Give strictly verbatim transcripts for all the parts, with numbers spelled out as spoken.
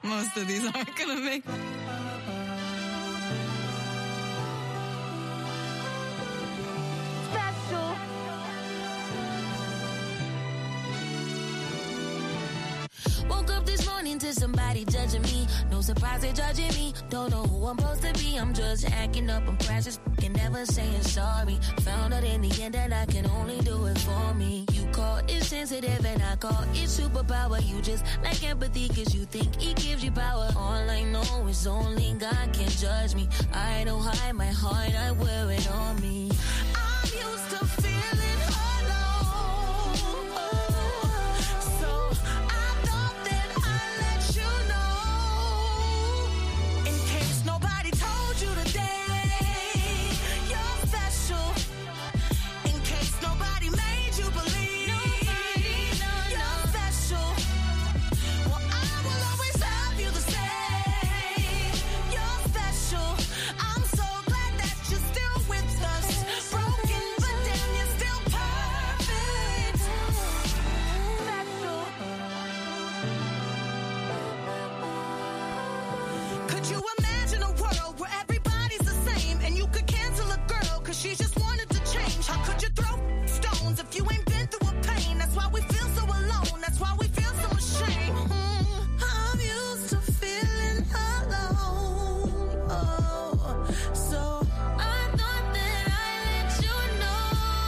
Most of these aren't gonna make special. Woke up this morning to somebody judging me. No surprise they judging me. Don't know who I'm supposed to be. I'm just acting up. I'm precious. Can never saying sorry. Found out in the end that I can only do it for me. You call it sensitive and I call it superpower. You just like empathy cause you think it gives you power. All I know is only God can judge me. I don't hide my heart. I wear it on me. I'm used to feeling alone. So I thought that I'd let you know. In case nobody told you today, you're special. In case nobody made you believe, nobody, no, you're no. special. Well, I will always love you the same. You're special. I'm so glad that you're still with us. Broken, but damn, you're still perfect. Special. Could you imagine a world where everybody's the same and you could cancel a girl cause she just wanted to change? How could you throw stones if you ain't been through a pain? That's why we feel so alone. That's why we feel so ashamed. Mm, I'm used to feeling alone. Oh, so I thought that I'd let you know.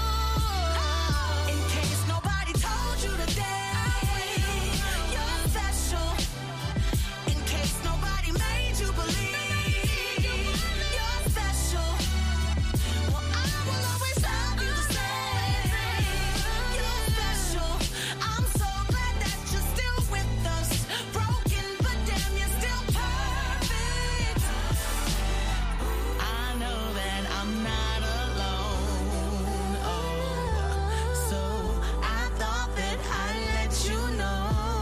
In case nobody told you today, you're special. In case nobody made you believe, you're special. Well, I will always love you the same. You're special. I'm so glad that you're still with us. Broken, but damn, you're still perfect. I know that I'm not alone. Oh, so I thought that I'd let you know.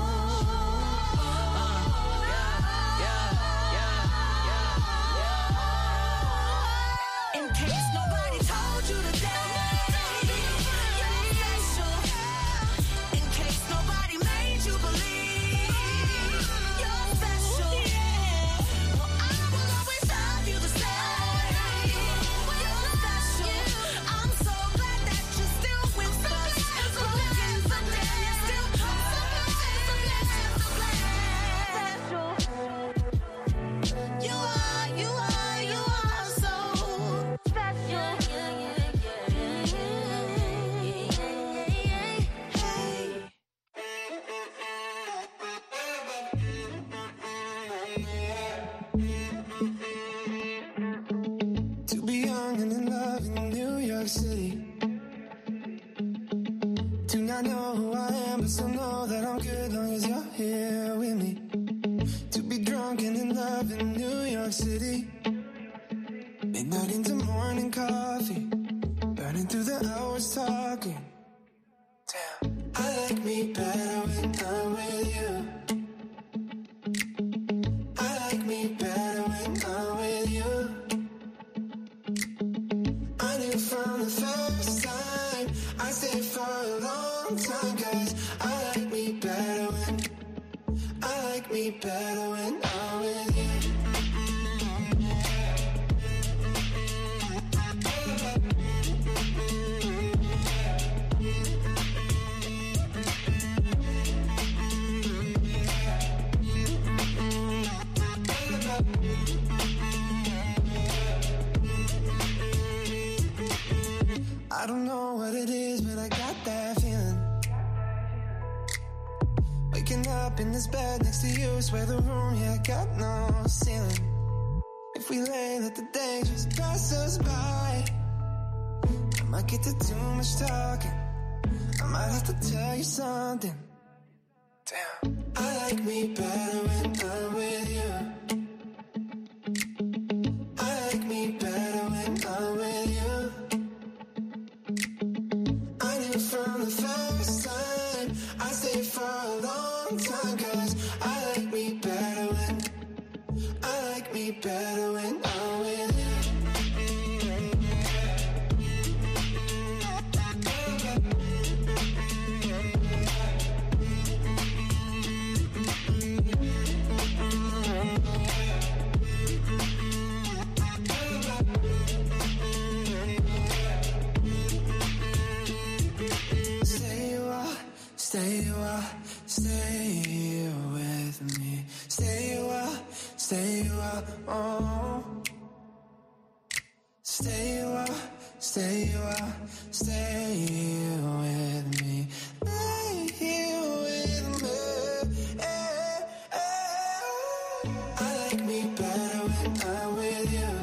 In case nobody told you today, you're special. In case nobody made you believe, you're special. Well, I will always love you the same. You're special. I'm so glad that you're still with us. Broken, but damn, you're still special. You are, you are, you are so special. To be young and in love in New York City. Do not know who I am, but still know that I'm good long as you're here with me. To be drunk and in love in New York City. Midnight into morning coffee. Burning through the hours talking. Damn. I like me better when I'm with you. I like me better when I'm with you. I knew from the first time I stayed for a long time. Cause I like me better when I like me better when I'm with you. I don't know what it is, but I got that feeling. Waking up in this bed next to you, swear the room, yeah, got no ceiling. If we lay, let the day just pass us by. I might get to too much talking. I might have to tell you something. Damn. I like me better when I'm with you. I like me better when I'm with you. I knew from the first time I stayed for a long time. Cause I like me better when I like me better when I'm with you. Oh, stay a while, stay a while, stay here with me. Stay here with me. Eh, eh. I like me better when I'm with you.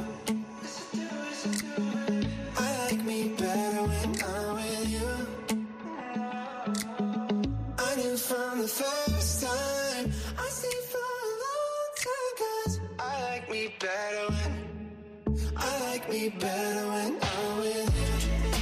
I like me better when I'm with you. I knew from the first time, I stayed for a long time, 'cause I like me better when, I like me better when I'm with you.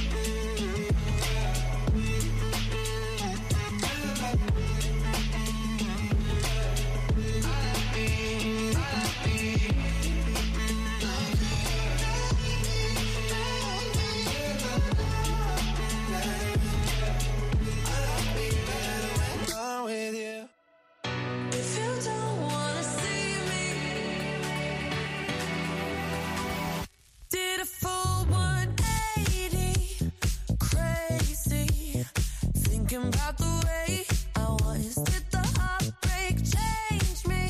About the way I was, did the heartbreak change me?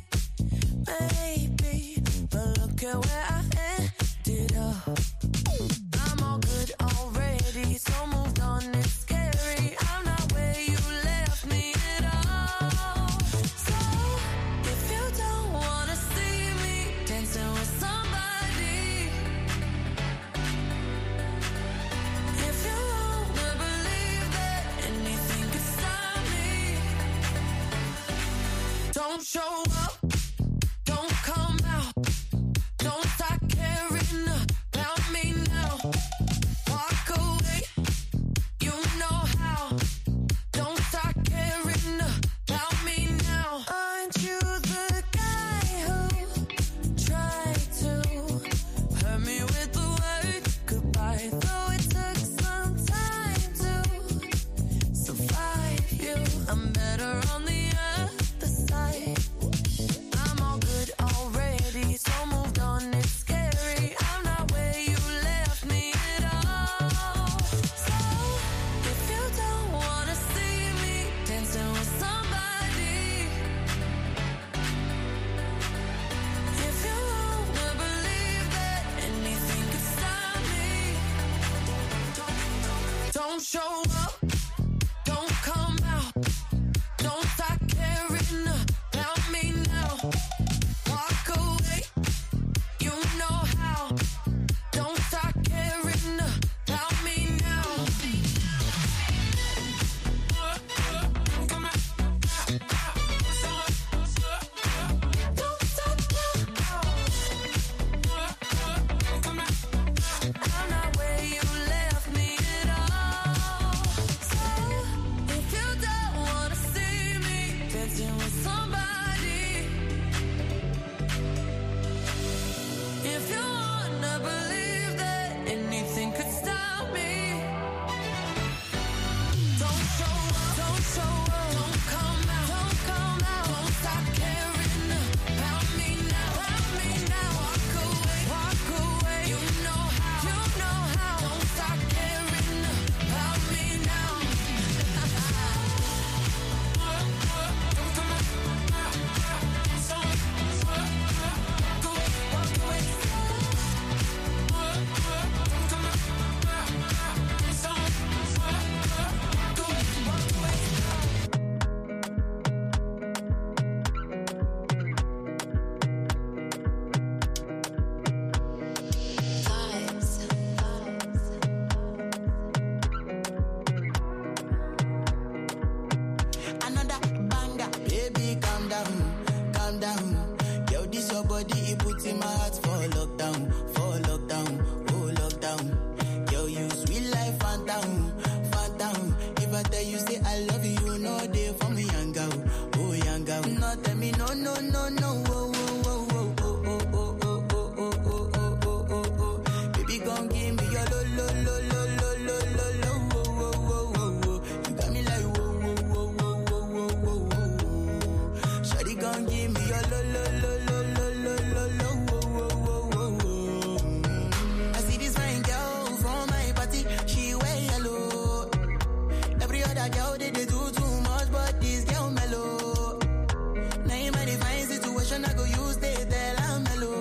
Maybe, but look at where I ended up. I'm all good already, so moved on, it's scary. I'm not where you left me at all. So, if you don't wanna see me dancing with somebody, if you wanna believe that anything could stop me, don't show up, don't come out, don't start caring about me now. Walk away, you know how. Don't start caring about me now. Aren't you the guy who tried to hurt me with the word goodbye? Though it took some time to survive you, I'm better on the other side. I'm all good already, so moved on, it's scary. I'm not where you left me at all. So, if you don't wanna see me dancing with somebody, if you wanna believe that anything could stop me, don't show up, don't come out, don't start caring about me now. Walk away, you know how. Don't start caring about me now. Don't stop now. I'm not where you left me at all. So, if you don't wanna see me dancing with somebody, if you wanna believe that anything could stop me, don't show up, don't show up, don't come out, don't come out, don't stop caring about me now, about me now. Walk away, walk away, you know how, you know how. Don't stop caring about me now. Walk away. Another banger, baby, calm down, calm down. Yo, this your body, it puts in my heart for lockdown, for lockdown, oh lockdown. Yo, you sweet life, phantom, phantom. If I tell you say I love you, you know they for me, young girl, oh young girl. No, tell me no, no, no, no, oh, oh, oh, oh, oh, oh, oh, oh, oh, oh, oh, oh, oh, oh. Baby, gon' give me your lo, lo, lo, lo, lo, lo, lo, lo, oh, oh, oh, oh, oh. You got me like whoa, whoa, whoa, whoa, whoa, whoa, whoa, whoa. Shawty gon' give me your lo, lo, lo, lo, lo, lo, lo, lo, oh, oh, oh, oh, oh. I see this fine girl from my party, she wear yellow. Every other girl they, they do too much, but this girl mellow. Now in my divine situation, I go use they tell I'm mellow.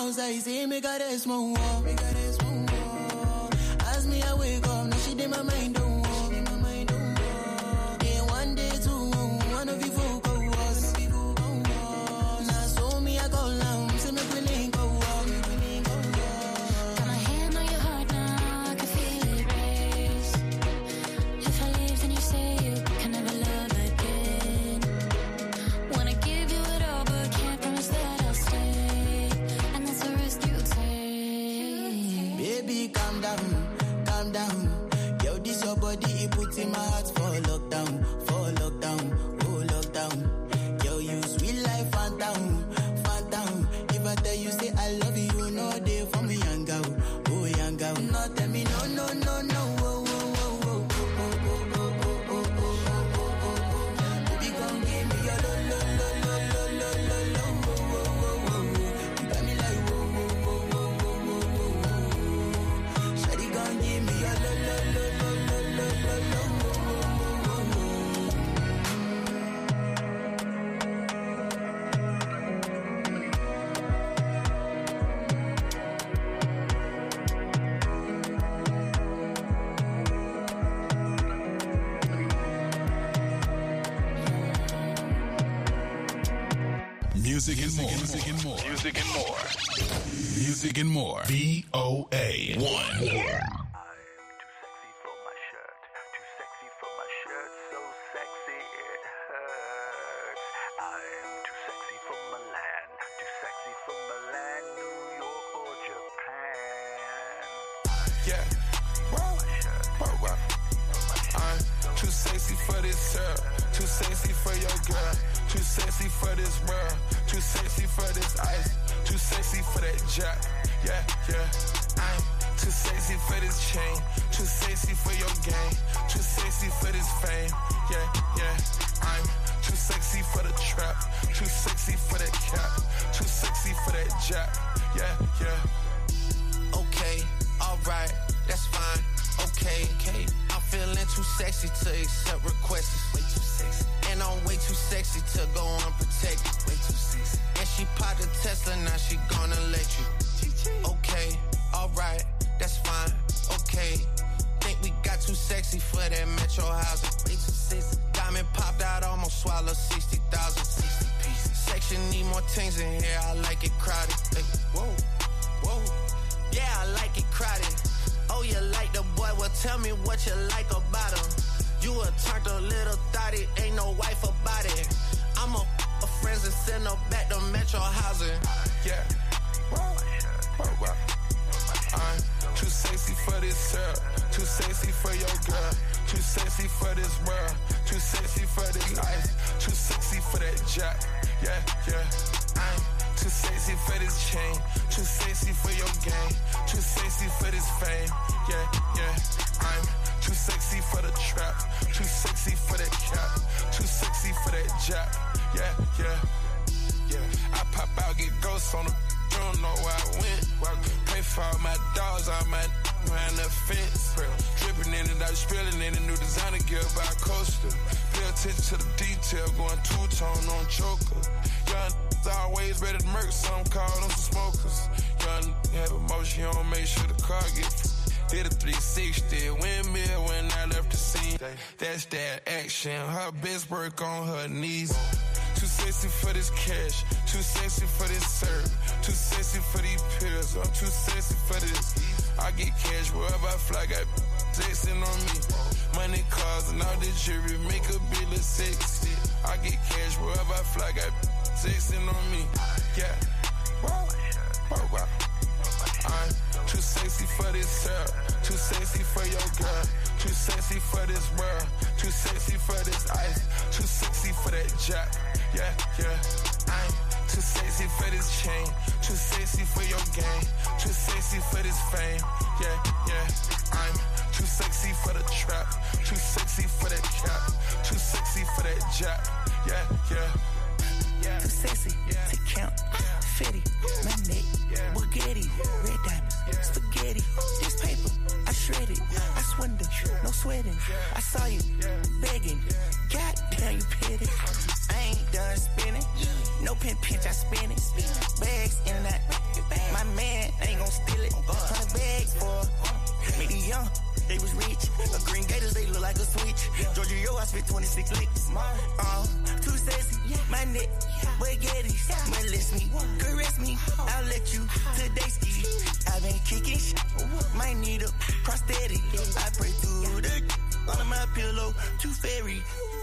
outside, say make her rest more. Make her rest more. As me I wake up, now she did my mind don't walk. Then one day two, one of you folk go us. Now so me I go down, say make we link go walk. Got my hand on your heart now, I can feel it race. If I leave, then you say you can never love again. Wanna give you it all, but can't promise that I'll stay. And that's a risk you take. Baby, calm down. Calm down, yo, this your body, it puts in my heart for lockdown, for lockdown, oh lockdown. Yo, you sweet life, phantom, phantom. If I tell you say I love you, no day for me, young girl, oh young girl. No tell me no, no, no, no, oh, oh, oh, oh, oh, oh, oh, oh, oh, oh, oh, oh. Baby, come give me your lo, lo, lo, lo, lo, lo, lo, lo, oh, oh, oh, oh. You got me like whoa, whoa, whoa, whoa, whoa, whoa, whoa. Shawty, come give me your lo, lo, lo, lo, lo, lo, lo, lo, oh, oh, oh, oh. Music and more. Music and more. Music and more. Music and more. V O A one. Yeah, whoa, whoa, whoa. I'm too sexy for this syrup, too sexy for your girl, too sexy for this world, too sexy for this ice, too sexy for that jack. Yeah, yeah. I'm too sexy for this chain, too sexy for your game, too sexy for this fame. Yeah, yeah. I'm too sexy for the trap, too sexy for that cap, too sexy for that jack. Yeah, yeah. Okay, alright, that's fine. Okay, okay. I'm feeling too sexy to accept requests. Way too sexy. And I'm way too sexy to go unprotected. Way too sexy. And she popped a Tesla, now she gonna let you. Okay, alright, that's fine. Okay. Think we got too sexy for that metro housing. Way too sexy. Diamond popped out, almost swallowed sixty thousand. sixty pieces. Section need more things in here, I like it crowded. Hey, whoa, whoa. Yeah, I like it crowded. Oh, you like the boy? Well, tell me what you like about him. You a turned a little thotty, ain't no wife about it. I'm a, a friends and send her back to metro housing. Yeah. Whoa, whoa, whoa. I'm too sexy for this syrup, too sexy for your girl, too sexy for this world, too sexy for this life, too sexy for that jack. Yeah, yeah. I'm too sexy for this chain, too sexy for your game, too sexy for this fame. Yeah, yeah. I'm too sexy for the trap, too sexy for that cap, too sexy for that jack. Yeah, yeah. Yeah. I pop out, get ghosts on them. Don't know where I went. Pray for all my dogs, all my around the fence. Dripping in it, I spilling in a new designer gear by Coaster. Pay attention to the detail, going two-tone on choker. Young always ready to murk, some call them some smokers. Young have emotion, you don't make sure the car gets. Hit a three sixty, windmill when I left the scene. That's that action, her best work on her knees. Too sexy for this cash, too sexy for this serve, too sexy for these pills, I'm too sexy for this. I get cash wherever I fly, got flexing on me. Money, cars, and all the jewelry, make a bill of sexy. I get cash wherever I fly, got flexing on me. Yeah, whoa, whoa, whoa. I'm too sexy for this syrup, too sexy for your girl, too sexy for this world, too sexy for this ice, too sexy for that jack. Yeah, yeah. I'm too sexy for this chain, too sexy for your game, too sexy for this fame. Yeah, yeah. I'm too sexy for the trap, too sexy for that cap, too sexy for that jack. Yeah, yeah. Yeah. Too sexy to count. Fetty, my neck, Bugatti, red diamonds, spaghetti. This paper, I shred it. I swindle, no sweating. I saw you begging. Goddamn, you petty. I ain't done spinning. No pin pinch, I spin it. Bags in and out. My Giorgio, I spit twenty-six licks. Uh, too sexy, my neck, spaghettis. Molest me, caress me, I'll let you today ski. I've been kicking shit, might need a prosthetic. I pray through the under my pillow, too fairy.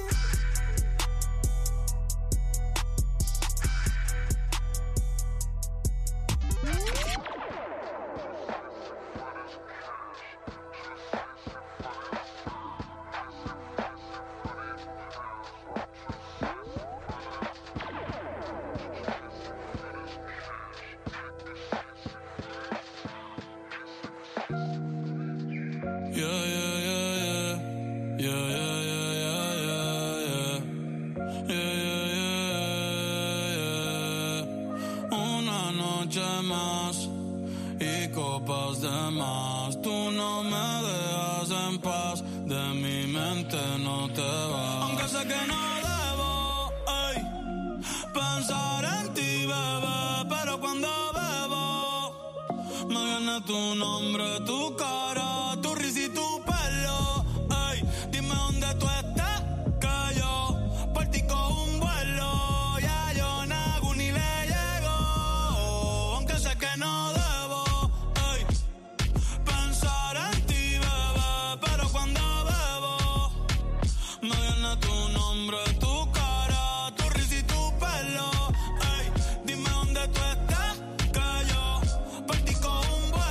Tu nombre, tu cara, tu risa y tu pelo. Ey, dime dónde tú estás, que yo por ti cojo un vuelo. Ya yo nago ni le llego, aunque sé que no debo. Ey, pensar en ti, bebé, pero cuando bebo me viene tu nombre, tu cara, tu risa y tu pelo. Ey, dime dónde tú estás, que yo por ti cojo un vuelo.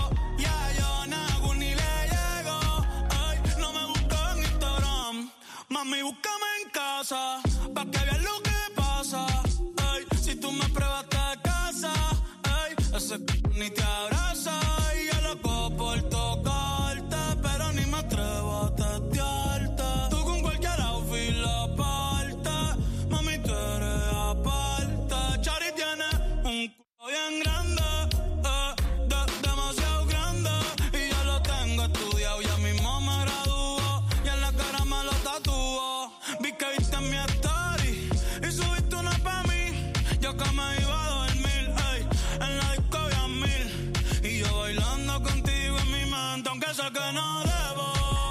Mami, búscame en casa, pa' que veas lo que pasa. Ey, si tú me pruebas de casa, ey, ese c*** ni te abraza. Y yo loco por tocarte, pero ni me atrevo a testearte. Tú con cualquier outfit la parte, mami, tú eres aparte. Chari tiene un culo bien grande, eh, de, demasiado grande. Y yo lo tengo estudiado, ya mismo me graduó. Y en la cara me lo tatuó. Vi que viste mi story y subiste una pa' mí. Yo que me iba a dormir, ey, en la disco había mil. Y yo bailando contigo en mi mente, aunque sé que no debo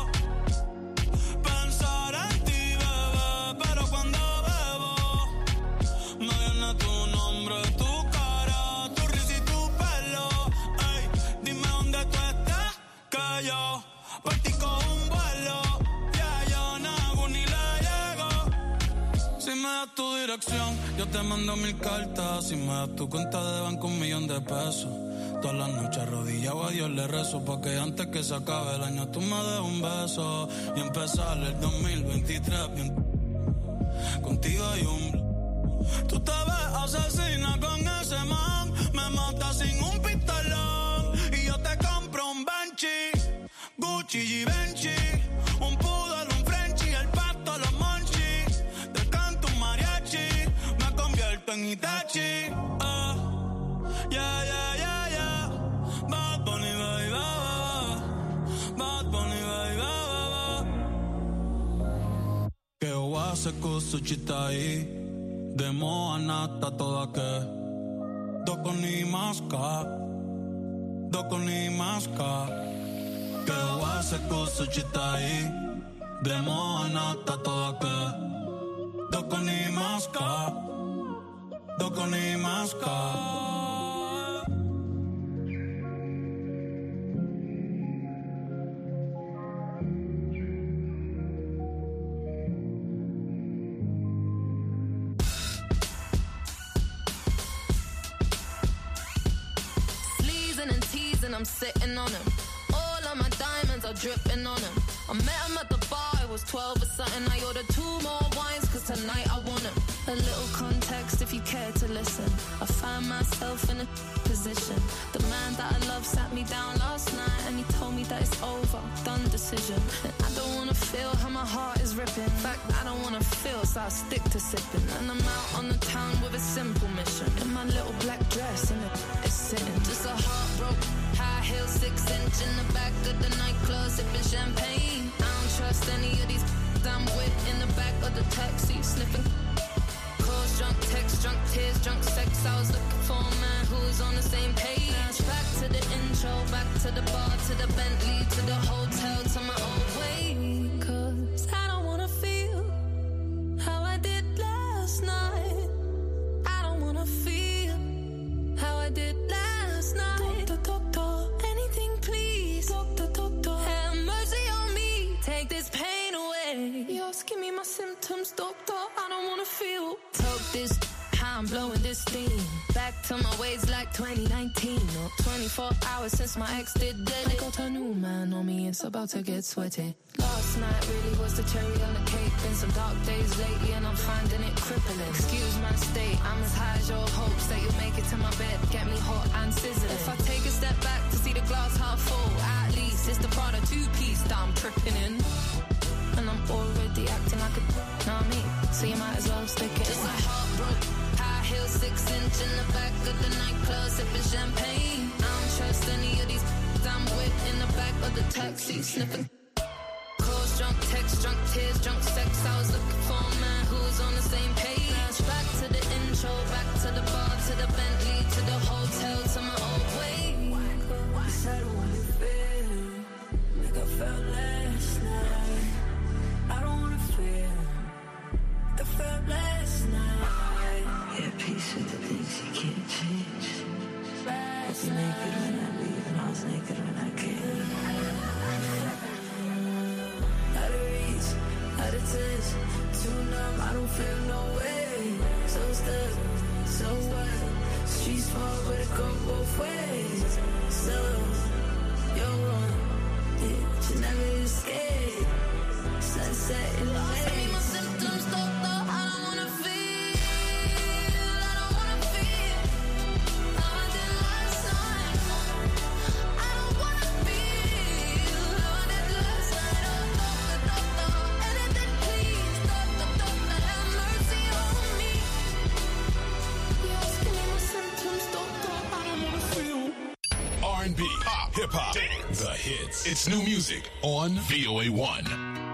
pensar en ti, bebé, pero cuando bebo me viene tu nombre, tu cara, tu risa y tu pelo. Ey, dime dónde tú estás, que yo por ti cojo un vuelo. Ya yo nago ni le llego. Si me das tu dirección, yo te mando mil cartas. Si me das tu cuenta de banco, un millón de pesos. Todas las noches arrodillado a Dios le rezo, porque antes que se acabe el año tú me des un beso. Y empezar el dos mil veintitrés bien contigo hay un... Tú te ves asesina con ese man, me matas sin un pistolón. Y yo te compro un Banshee, Gucci y Benchi, un poodle, un Frenchie, el pasto, los monchis. Te canto un mariachi, me convierto en Itachi. Uh, yeah, yeah, yeah, yeah. Bad Bunny, baby, Bad Bunny, baby, che ho a se cosa città demo anata toda che doko ni maska doko ni maska che ho a se cosa città demo anata toda che doko ni maska doko ni maska. And I'm sitting on him. All of my diamonds are dripping on him. I met him at the bar, I was twelve or something. I ordered two more wines, cause tonight I want him. A little context if you care to listen. I find myself in a position. The man that I love sat me down last night and he told me that it's over, done decision. And I don't wanna feel how my heart is ripping. In fact, I don't wanna feel, so I stick to sipping. And I'm out on the town with a simple mission. In my little black dress and it's sitting. Just a heartbroken high heel, six inch in the back of the nightclub, sipping champagne. I don't trust any of these I'm with in the back of the taxi, sniffing calls, drunk texts, drunk tears, drunk sex. I was looking for a man who's on the same page. Back to the intro, back to the bar, to the Bentley, to the hotel, to my old way. Cause I don't asking me my symptoms, doctor, I don't wanna feel. Talk this, how I'm blowing this steam. Back to my ways like twenty nineteen. Or twenty-four hours since my ex did dead. I got a new man on me, it's about to get sweaty. Last night really was the cherry on the cake. Been some dark days lately and I'm finding it crippling. Excuse my state, I'm as high as your hopes that you'll make it to my bed, get me hot and sizzling. If I take a step back to see the glass half full, at least it's the Prada two-piece that I'm tripping in. And I'm already acting like a know what I mean? So you might as well stick it. Just a heartbroken, high heel, six inch in the back of the nightclub, sipping champagne. I don't trust any of these I'm with in the back of the taxi, sniffing. Calls, drunk text, drunk tears, drunk sex. I was looking for a man who was on the same page. Back to the intro, back to the bar, to the Bentley, to the hotel, to my old way. I said what you feel, like I felt last night. I don't wanna feel like I felt last night. Yeah, peace with the things you can't change. I was naked when I leave and I was naked when I came. Out of reach, out of touch, too numb, I don't feel no way. So stuck, so what? Streets fall but it go both ways. So, you're wrong, yeah, you never escape. Sunset in the Asking me my symptoms, doctor, I don't wanna feel. I don't wanna feel how I did last night. I don't wanna feel how I did last night. Oh, doctor, doctor, anything please, doctor, doctor, have mercy on me. You're asking me my symptoms, doctor, I don't wanna feel. R and B, pop, hip hop, dance, the hits. It's new music on V O A one.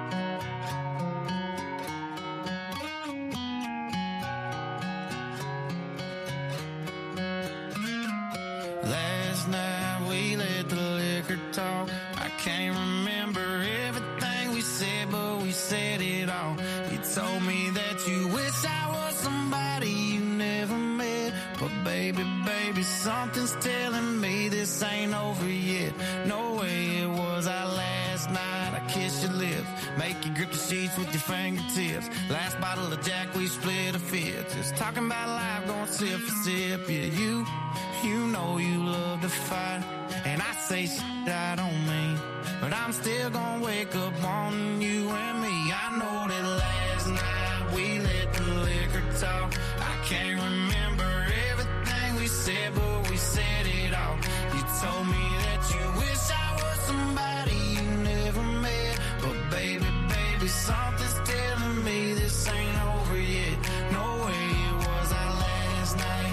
Last night we let the liquor talk. I can't remember everything we said, but we said it all. You told me that you wish I was somebody you never met. But baby, baby, something's telling me this ain't over yet. No way it was our last night. I kissed your lips, make you grip the sheets with your fingertips. Last bottle of Jack, we split a fifth. Just talking about life, going sip for sip. Yeah, you, you know you love to fight. And I say shit I don't mean, but I'm still gonna wake up on you and me. I know that last night we let the liquor talk. I can't remember everything we said, but we said it all. You told me that you wish I was somebody you never met. But baby, baby, something's telling me this ain't over yet. No way it was our last night.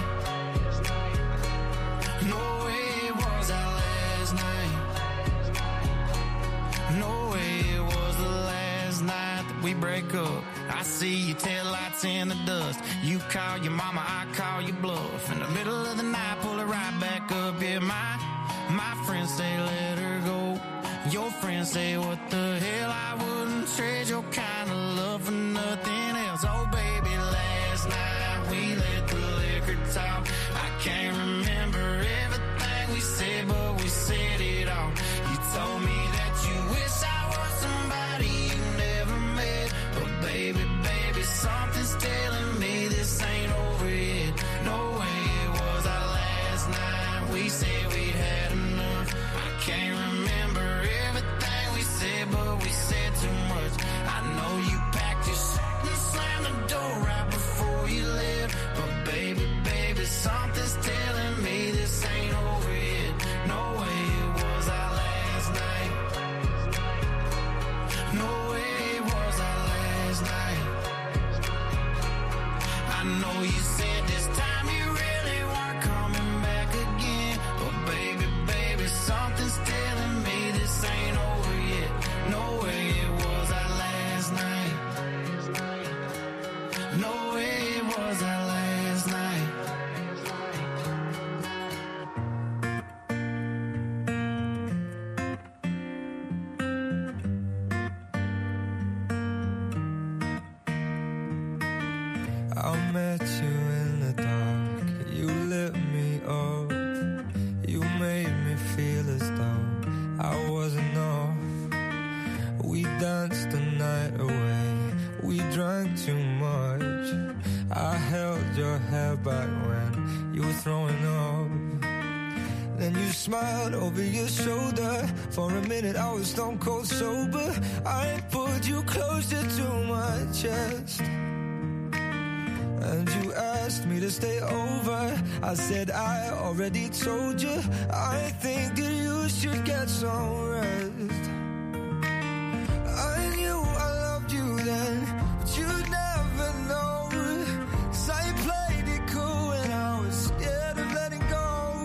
No way it was our last night. No way it was the last night that we break up. I see your taillights in the dust. You call your mama, I call your bluff. In the middle of the night, pull it right back up. Yeah, my, my friends say let her go. Your friends say what the hell, I wouldn't trade your kind of love for nothing else. Oh baby, last night we let the liquor talk. I can't remember everything we said, but we said it all. You told me that you wish I was somebody you never met. But baby, baby, something's telling me this ain't over yet. No way it was our last night. We said we'd had enough. I can't remember everything we said, but we said too much. I know you packed your shit and slammed the door right before you left. But baby, baby, something's telling me this ain't over yet. No way it was our last night. No way it was our last night. I know you said this time you really weren't coming back again. But baby, baby, something's telling me this ain't over yet. No way it was our last night. No way it was our last night. I met you in the dark, you lit me up. You made me feel as though I wasn't off. We danced the night away, drank too much. I held your hair back when you were throwing up. Then you smiled over your shoulder. For a minute I was stone cold sober. I pulled you closer to my chest, and you asked me to stay over. I said I already told you. I think that you should get some rest. I knew I loved you then, but you'd never know. 'Cause I played it cool and I was scared of letting go.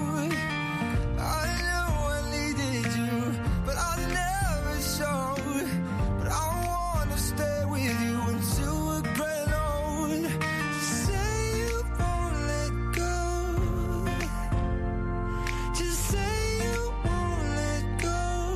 I knew I needed you, but I never showed. But I wanna stay with you until we're gray old. Just say you won't let go. Just say you won't let go.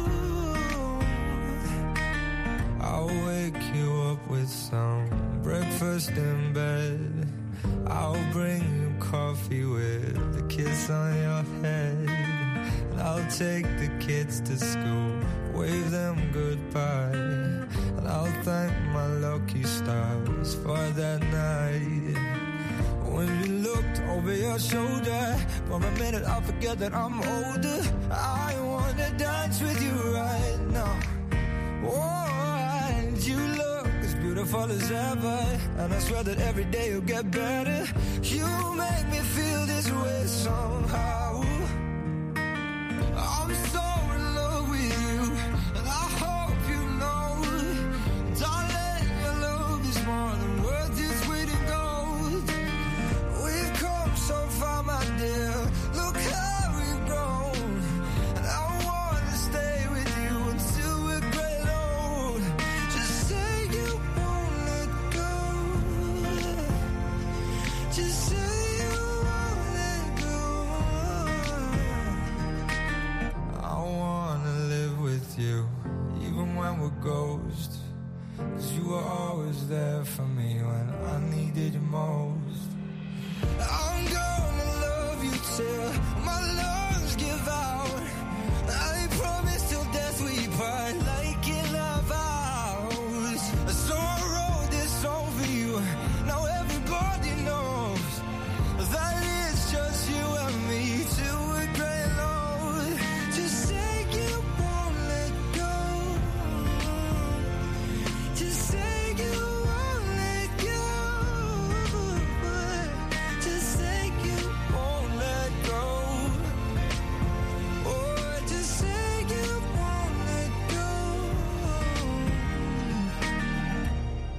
I'll wake you up with some breakfast in bed. I'll bring you coffee with a kiss on your head. And I'll take the kids to school, wave them goodbye. And I'll thank my lucky stars for that night. When you looked over your shoulder, for a minute I forget that I'm older. I wanna dance with you right now. Oh, and you look as beautiful as ever, and I swear that every day you'll get better. You make me feel this way somehow. I'm so in love with you, and I hope you know, darling, your love is more than worth its weight in gold. We've come so far, my dear, look how we've grown. And I wanna stay with you until we're great old. Just say you won't let go. Just say you won't let go. I wanna live with you, even when we're ghosts. 'Cause you were always there for me when I needed you most. I'm gonna love you till my love